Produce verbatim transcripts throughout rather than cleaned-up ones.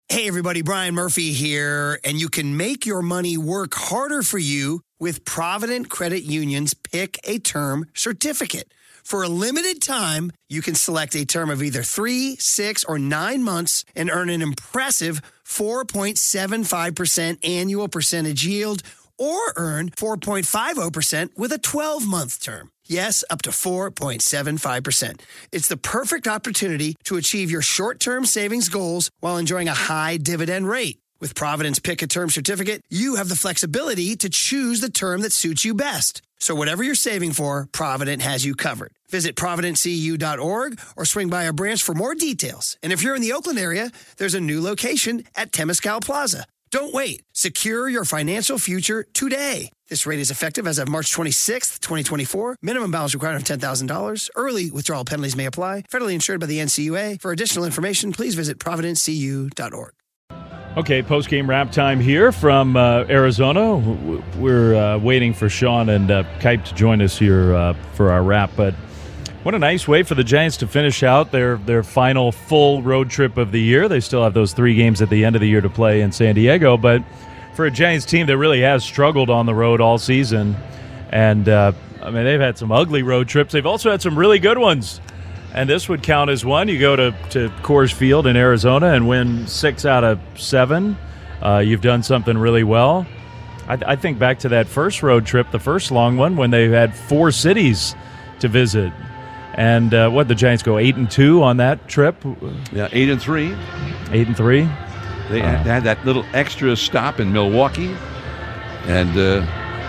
Hey, everybody, Brian Murphy here, and you can make your money work harder for you with Provident Credit Union's Pick a Term certificate. For a limited time, you can select a term of either three, six, or nine months and earn an impressive four point seven five percent annual percentage yield, or earn four point five zero percent with a twelve-month term. Yes, up to four point seven five percent. It's the perfect opportunity to achieve your short-term savings goals while enjoying a high dividend rate. With Provident's Pick a Term certificate, you have the flexibility to choose the term that suits you best. So whatever you're saving for, Provident has you covered. Visit provident c u dot org or swing by a branch for more details. And if you're in the Oakland area, there's a new location at Temescal Plaza. Don't wait. Secure your financial future today. This rate is effective as of March twenty-sixth, twenty twenty-four. Minimum balance required of ten thousand dollars. Early withdrawal penalties may apply. Federally insured by the N C U A. For additional information, please visit provident c u dot org. Okay, post-game wrap time here from uh, Arizona. We're uh, waiting for Sean and uh, Kipe to join us here uh, for our wrap. But what a nice way for the Giants to finish out their, their final full road trip of the year. They still have those three games at the end of the year to play in San Diego. But for a Giants team that really has struggled on the road all season, and, uh, I mean, they've had some ugly road trips. They've also had some really good ones. And this would count as one. You go to, to Coors Field in Arizona and win six out of seven. Uh, you've done something really well. I, I think back to that first road trip, the first long one, when they had four cities to visit. And uh, what, the Giants go eight and two on that trip? Yeah, eight and three. Eight and three. They uh, had that little extra stop in Milwaukee, and uh,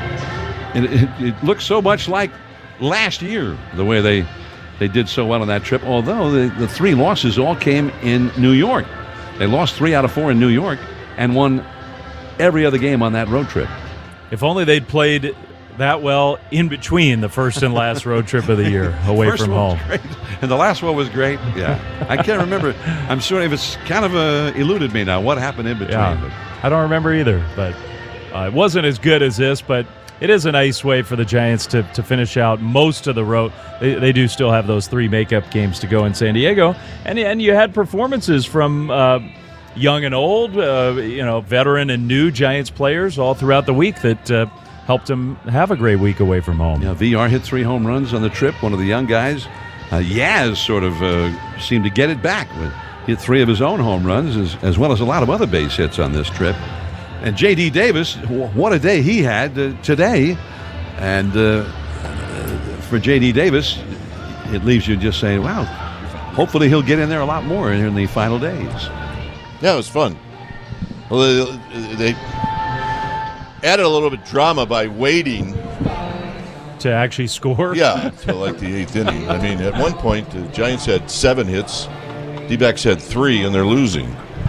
it, it, it looked so much like last year the way they. They did so well on that trip, although the, the three losses all came in New York. They lost three out of four in New York and won every other game on that road trip. If only they'd played that well in between the first and last road trip of the year away First from one home. Was great, and the last one was great. Yeah, I can't remember. I'm sure if it's kind of uh, eluded me now what happened in between. Yeah, but. I don't remember either, but uh, it wasn't as good as this, but it is a nice way for the Giants to, to finish out most of the road. They, they do still have those three makeup games to go in San Diego. And and you had performances from uh, young and old, uh, you know, veteran and new Giants players all throughout the week that uh, helped them have a great week away from home. Yeah, V R hit three home runs on the trip, one of the young guys. Uh, Yaz sort of uh, seemed to get it back. With, hit three of his own home runs as, as well as a lot of other base hits on this trip. And J D. Davis, what a day he had uh, today. And uh, for J D. Davis, it leaves you just saying, wow, hopefully he'll get in there a lot more in the final days. Yeah, it was fun. Well, they, they added a little bit of drama by waiting. To actually score? Yeah, until like the eighth inning. I mean, at one point, the Giants had seven hits. D-backs had three, and they're losing.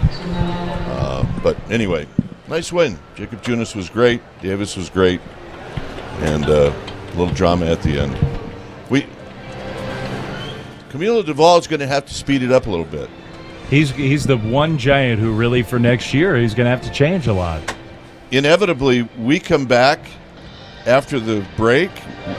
Uh, but anyway. Nice win. Jacob Junis was great. Davis was great. And uh, a little drama at the end. We Camilo Duvall is going to have to speed it up a little bit. He's he's the one Giant who really for next year he's going to have to change a lot. Inevitably, we come back after the break.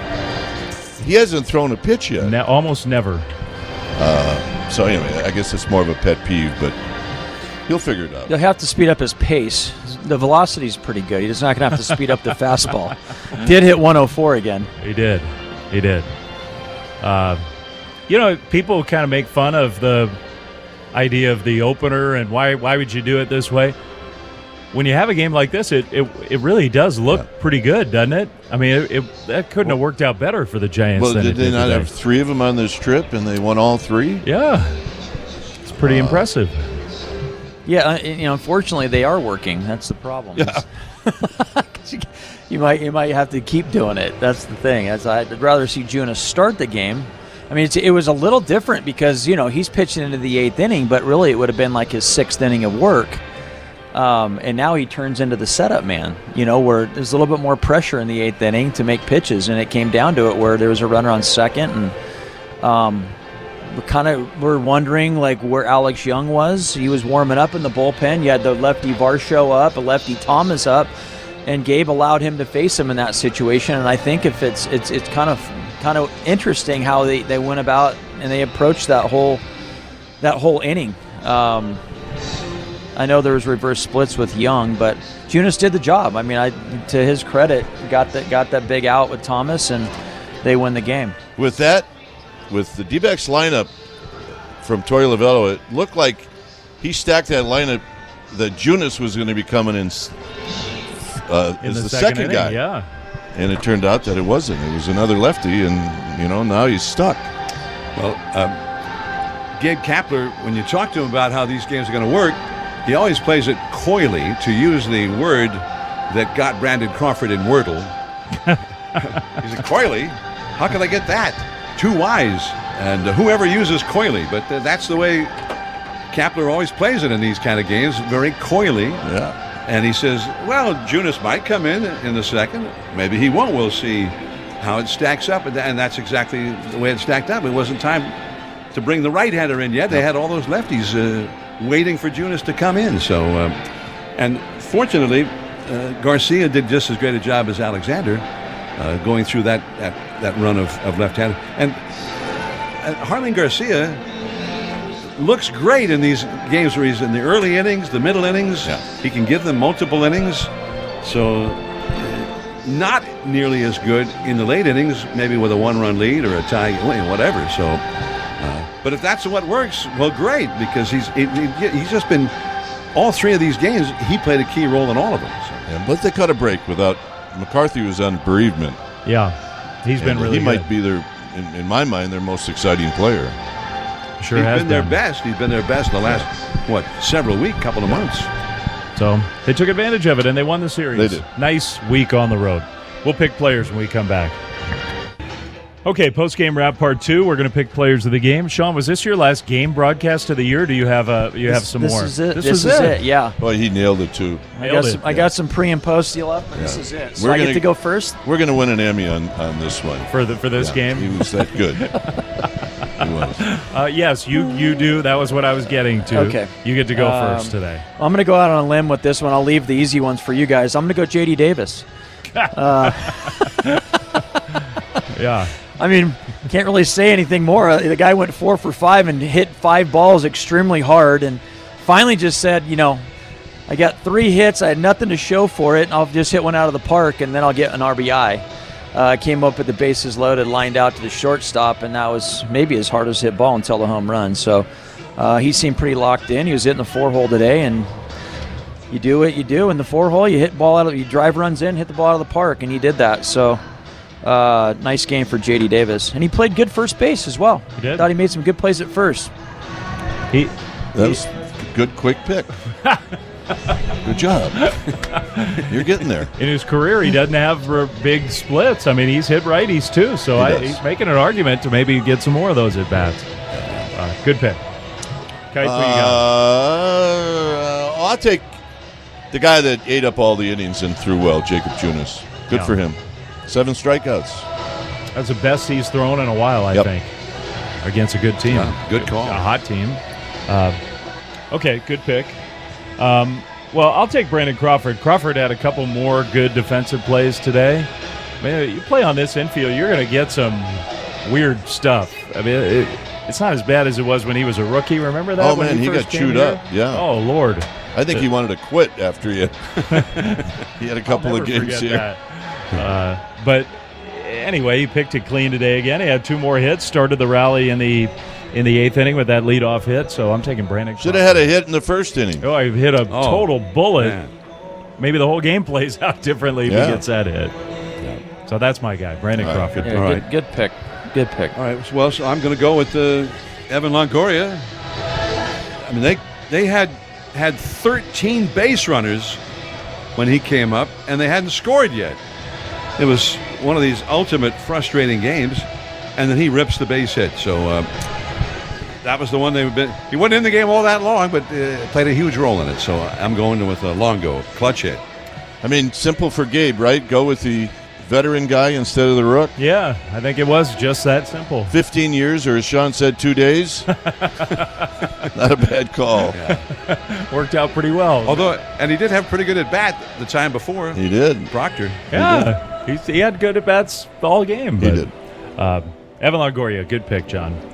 He hasn't thrown a pitch yet. Ne- almost never. Uh, so anyway, I guess it's more of a pet peeve, but he'll figure it out. He'll have to speed up his pace. The velocity is pretty good. He's not going to have to speed up the fastball. Did hit one oh four again. He did. He did. Uh, you know, people kind of make fun of the idea of the opener and why why would you do it this way? When you have a game like this, it it, it really does look yeah. pretty good, doesn't it? I mean, it, it, that couldn't well, have worked out better for the Giants. Well, than did it they did not today. have three of them on this trip, and they won all three? Yeah. It's pretty uh, impressive. Yeah, you know, unfortunately, they are working. That's the problem. Yeah. you might you might have to keep doing it. That's the thing. That's, I'd rather see Junis start the game. I mean, it's, it was a little different because, you know, he's pitching into the eighth inning, but really it would have been like his sixth inning of work. Um, and now he turns into the setup man, you know, where there's a little bit more pressure in the eighth inning to make pitches. And it came down to it where there was a runner on second, and um, we kind of were wondering, like, where Alex Young was. He was warming up in the bullpen. You had the lefty Varsho up, a lefty Thomas up, and Gabe allowed him to face him in that situation. And I think if it's it's it's kind of kind of interesting how they, they went about and they approached that whole that whole inning. Um, I know there was reverse splits with Young, but Junis did the job. I mean, I to his credit, got that got that big out with Thomas, and they win the game. With that, with the D-backs lineup from Torey Lovullo, it looked like he stacked that lineup that Junis was going to be coming in, uh, In as the, the, second, second inning, guy. yeah. And it turned out that it wasn't. It was another lefty, and, you know, now he's stuck. Well, um, Gabe Kapler, when you talk to him about how these games are going to work, he always plays it coyly, to use the word that got Brandon Crawford in Wordle. He said, coyly? How can I get that? Too wise. And uh, whoever uses coyly, but uh, that's the way Kapler always plays it in these kind of games, very coyly. Yeah. And he says, well, Junis might come in in the second. Maybe he won't. We'll see how it stacks up. And that's exactly the way it stacked up. It wasn't time to bring the right-hander in yet. They had all those lefties uh, waiting for Junis to come in. So, uh, and fortunately, uh, Garcia did just as great a job as Alexander uh, going through that, that, that run of, of left-hander. And uh, Harlan Garcia looks great in these games where he's in the early innings, the middle innings. Yeah. He can give them multiple innings. So uh, not nearly as good in the late innings, maybe with a one-run lead or a tie, whatever. So, uh, but if that's what works, well, great, because he's he, he, he's just been, all three of these games, he played a key role in all of them. So. Yeah, but they cut a break without McCarthy was on bereavement. Yeah, he's been And really He good. might be their, in, in my mind, their most exciting player. Sure He's has been their best. He's been their best in the last, what, several weeks, couple of months. So they took advantage of it, and they won the series. They did. Nice week on the road. We'll pick players when we come back. Okay, post-game wrap part two. We're going to pick players of the game. Sean, was this your last game broadcast of the year? Or do you have a you have This- some this more? Is it. This, This, was is it. it. Yeah. Boy, he nailed it, too. I Nailed got, it. some, I got some pre and post deal up, and this Yeah. is it. So We're I gonna- get to go first. We're going to win an Emmy on, on this one. For the for this Yeah, game. He was that good. He was. Uh, yes, you you do. That was what I was getting to. Okay. You get to go Um, first today. I'm going to go out on a limb with this one. I'll leave the easy ones for you guys. I'm going to go J D Davis. Yeah. I mean, can't really say anything more. Uh, The guy went four for five and hit five balls extremely hard, and finally just said, you know, I got three hits. I had nothing to show for it. And I'll just hit one out of the park, and then I'll get an R B I. Uh, came up with the bases loaded, lined out to the shortstop, and that was maybe his hardest hit ball until the home run. So uh, he seemed pretty locked in. He was hitting the four hole today, and you do what you do in the four hole. You hit ball out of, you drive runs in, hit the ball out of the park, and he did that. So. Uh, nice game for J D Davis, and he played good first base as well. He did. Thought he made some good plays at first. He That was a good, quick pick. Good job. You're getting there. in his career, he doesn't have r- big splits. I mean, he's hit righties too, so He I, does. he's making an argument to maybe get some more of those at bats. Uh, good pick. Kite, what you got? Uh, I'll take the guy that ate up all the innings and threw well, Jacob Junis. Good Yeah. for him. Seven strikeouts. That's the best he's thrown in a while, I Yep. think, against a good team. Yeah, good call. A hot team. Uh, okay, good pick. Um, well, I'll take Brandon Crawford. Crawford had a couple more good defensive plays today. Man, you play on this infield, you're going to get some weird stuff. I mean, it, it's not as bad as it was when he was a rookie. Remember that? Oh, when man, he first got came chewed here? up. Yeah. Oh, Lord. I think he wanted to quit after he had, he had a couple I'll of never games forget here. that. Uh, but anyway, he picked it clean today again. He had two more hits. Started the rally in the in the eighth inning with that leadoff hit. So I'm taking Brandon. Should have had a hit in the first inning. Oh, I hit a Oh, total bullet. Man. Maybe the whole game plays out differently if Yeah. he gets that hit. So that's my guy, Brandon All right. Crawford. Yeah, All good, right. good pick. Good pick. All right. Well, so I'm going to go with uh, Evan Longoria. I mean, they they had had thirteen base runners when he came up, and they hadn't scored yet. It was one of these ultimate frustrating games, and then he rips the base hit. So uh, that was the one they've been. He wasn't in the game all that long, but uh, played a huge role in it. So I'm going with a Longo clutch hit. I mean, simple for Gabe, right? Go with the veteran guy instead of the rook. Yeah, I think it was just that simple. fifteen years, or as Sean said, two days. Not a bad call. Worked out pretty well. Although, and he did have pretty good at bat the time before. He did. Proctor. yeah, he, he had good at bats all game. He but, did. Uh, Evan Longoria, good pick, John.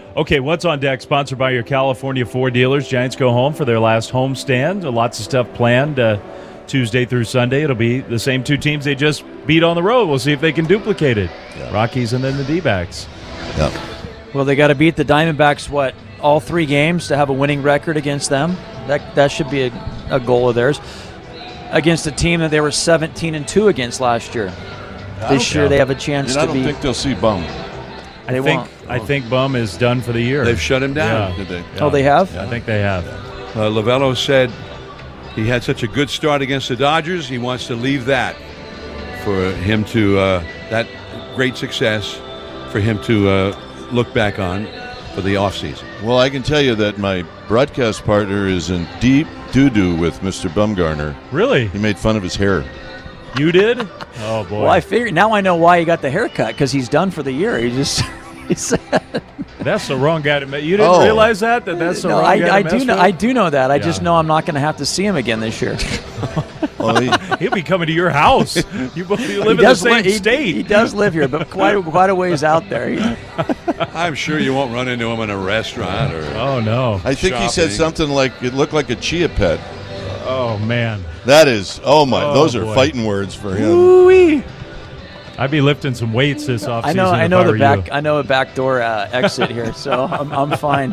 Okay, what's on deck? Sponsored by your California Ford dealers. Giants go home for their last home stand. Lots of stuff planned uh, Tuesday through Sunday. It'll be the same two teams they just beat on the road. We'll see if they can duplicate it. Yeah. Rockies and then the D-backs. Yeah. Well, they got to beat the Diamondbacks, what, all three games to have a winning record against them? That that should be a, a goal of theirs. Against a team that they were seventeen and two against last year. This year they have a chance and to I don't be. think they'll see Bum. I They think won't. I think Bum is done for the year. They've shut him down. Yeah. Did they? Oh, they have? I think they have. Uh, Lovello said he had such a good start against the Dodgers. He wants to leave that for him to uh, that great success for him to uh, look back on for the offseason. Well, I can tell you that my broadcast partner is in deep doo-doo with Mister Bumgarner. Really? He made fun of his hair. You did? Oh, boy. Well, I figured now I know why he got the haircut, because he's done for the year. He just he said, That's the wrong guy to mess. You didn't Oh. realize that? That that's the no, wrong I, guy I to do mess know. with? I do know that. I Yeah. just know I'm not going to have to see him again this year. Well, he, He'll be coming to your house. You both you live he in the does same li- he- state. He, does live here, but quite a, quite a ways out there. He- I'm sure you won't run into him in a restaurant or. Oh, no. I think he said Shopping. something like it looked like a chia pet. Oh, man. That is, oh my, Oh, those are boy. fighting words for him. Ooh-wee. I'd be lifting some weights this offseason. I know. I if know the were back. you. I know a backdoor uh, exit here, so I'm, I'm fine.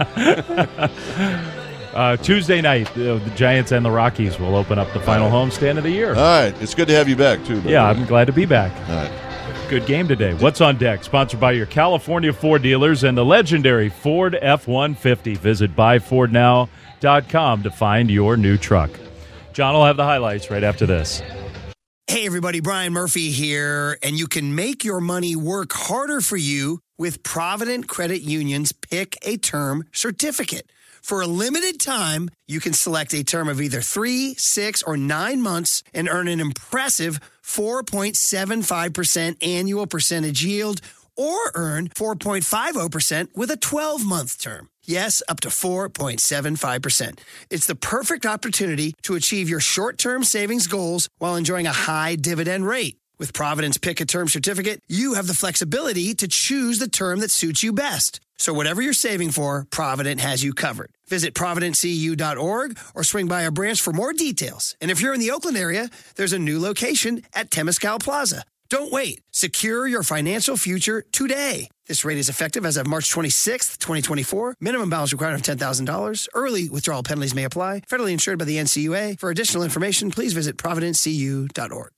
Uh, Tuesday night, uh, the Giants and the Rockies will open up the final homestand of the year. All right, it's good to have you back too. by yeah, the way. I'm glad to be back. All right. Good game today. What's on deck? Sponsored by your California Ford dealers and the legendary Ford F one fifty. Visit buy ford now dot com to find your new truck. John will have the highlights right after this. Hey, everybody, Brian Murphy here, and you can make your money work harder for you with Provident Credit Union's Pick a Term certificate. For a limited time, you can select a term of either three, six, or nine months and earn an impressive four point seven five percent annual percentage yield, or earn four point five zero percent with a twelve-month term. Yes, up to four point seven five percent. It's the perfect opportunity to achieve your short-term savings goals while enjoying a high dividend rate. With Provident's Pick a Term certificate, you have the flexibility to choose the term that suits you best. So whatever you're saving for, Provident has you covered. Visit provident c u dot org or swing by our branch for more details. And if you're in the Oakland area, there's a new location at Temescal Plaza. Don't wait. Secure your financial future today. This rate is effective as of March twenty-sixth, twenty twenty-four. Minimum balance required of ten thousand dollars. Early withdrawal penalties may apply. Federally insured by the N C U A. For additional information, please visit provident c u dot org.